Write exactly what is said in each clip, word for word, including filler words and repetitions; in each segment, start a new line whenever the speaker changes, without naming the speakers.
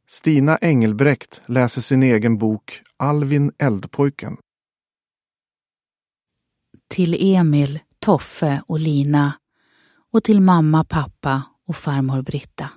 Stina Engelbrekt läser sin egen bok Alvin Eldpojken.
Till Emil, Toffe och Lina och till mamma, pappa och farmor Britta.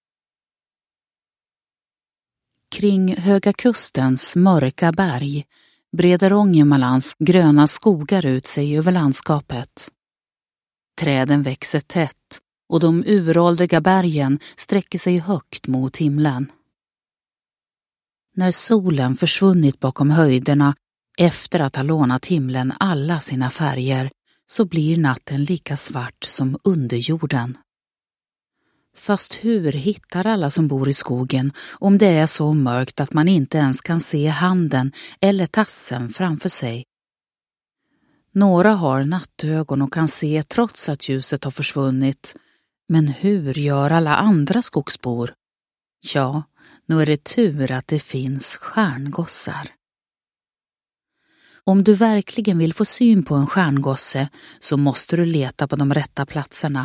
Kring Höga kustens mörka berg breder Ångermanlands gröna skogar ut sig över landskapet. Träden växer tätt och de uråldriga bergen sträcker sig högt mot himlen. När solen försvunnit bakom höjderna efter att ha lånat himlen alla sina färger så blir natten lika svart som underjorden. Fast hur hittar alla som bor i skogen om det är så mörkt att man inte ens kan se handen eller tassen framför sig? Några har nattögon och kan se trots att ljuset har försvunnit. Men hur gör alla andra skogsbor? Ja, nu är det tur att det finns stjärngossar. Om du verkligen vill få syn på en stjärngosse så måste du leta på de rätta platserna.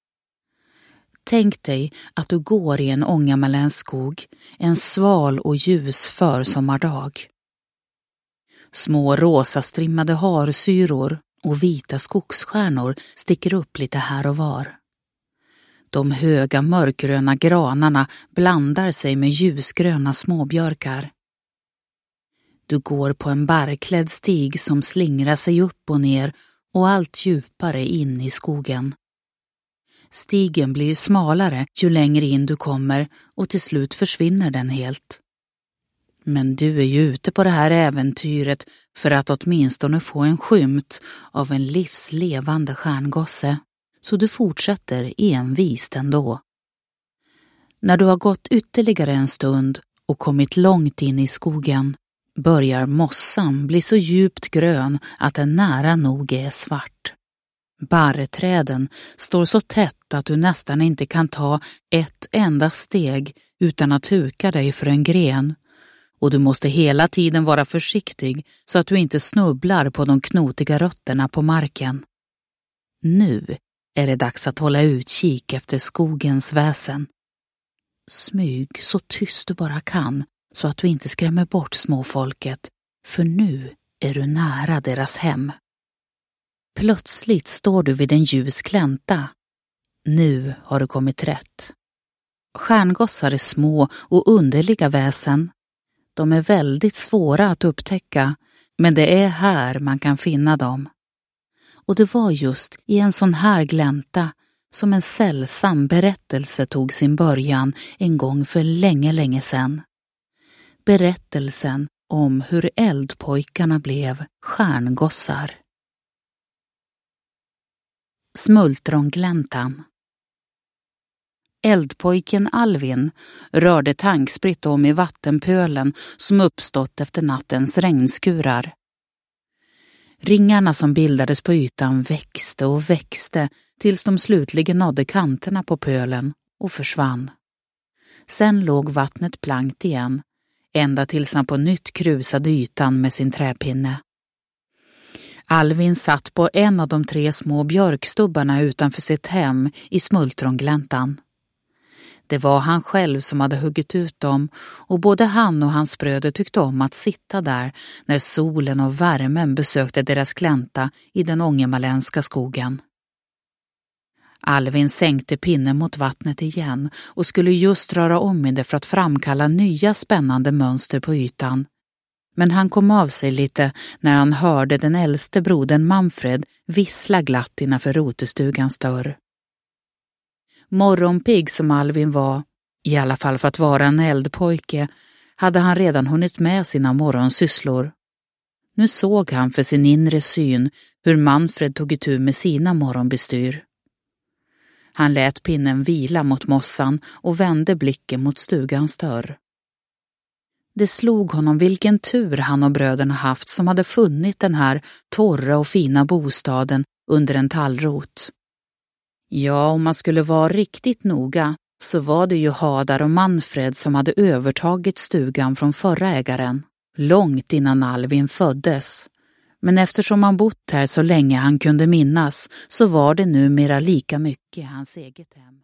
Tänk dig att du går i en ångermanländsk skog en sval och ljus försommardag. Små rosa strimmade harsyror och vita skogsstjärnor sticker upp lite här och var. De höga mörkgröna granarna blandar sig med ljusgröna småbjörkar. Du går på en barrklädd stig som slingrar sig upp och ner och allt djupare in i skogen. Stigen blir smalare ju längre in du kommer och till slut försvinner den helt. Men du är ju ute på det här äventyret för att åtminstone få en skymt av en livslevande stjärngosse, så du fortsätter envist ändå. När du har gått ytterligare en stund och kommit långt in i skogen börjar mossan bli så djupt grön att den nära nog är svart. Barrträden står så tätt att du nästan inte kan ta ett enda steg utan att huka dig för en gren. Och du måste hela tiden vara försiktig så att du inte snubblar på de knotiga rötterna på marken. Nu är det dags att hålla utkik efter skogens väsen. Smyg så tyst du bara kan så att du inte skrämmer bort småfolket, för nu är du nära deras hem. Plötsligt står du vid en ljus klänta. Nu har du kommit rätt. Stjärngossar är små och underliga väsen. De är väldigt svåra att upptäcka, men det är här man kan finna dem. Och det var just i en sån här glänta som en sällsam berättelse tog sin början en gång för länge, länge sedan. Berättelsen om hur eldpojkarna blev stjärngossar. Smultrongläntan. Eldpojken Alvin rörde tankspritt om i vattenpölen som uppstått efter nattens regnskurar. Ringarna som bildades på ytan växte och växte tills de slutligen nådde kanterna på pölen och försvann. Sen låg vattnet plankt igen, ända tills han på nytt krusade ytan med sin träpinne. Alvin satt på en av de tre små björkstubbarna utanför sitt hem i smultrongläntan. Det var han själv som hade huggit ut dem och både han och hans bröder tyckte om att sitta där när solen och värmen besökte deras glänta i den ångermanländska skogen. Alvin sänkte pinnen mot vattnet igen och skulle just röra om i det för att framkalla nya spännande mönster på ytan. Men han kom av sig lite när han hörde den äldste brodern Manfred vissla glatt innanför rotestugans dörr. Morgonpigg som Alvin var, i alla fall för att vara en eldpojke, hade han redan hunnit med sina morgonsysslor. Nu såg han för sin inre syn hur Manfred tog itu med sina morgonbestyr. Han lät pinnen vila mot mossan och vände blicken mot stugans dörr. Det slog honom vilken tur han och bröderna haft som hade funnit den här torra och fina bostaden under en tallrot. Ja, om man skulle vara riktigt noga så var det ju Hadar och Manfred som hade övertagit stugan från förra ägaren, långt innan Alvin föddes. Men eftersom han bott här så länge han kunde minnas så var det numera lika mycket hans eget hem.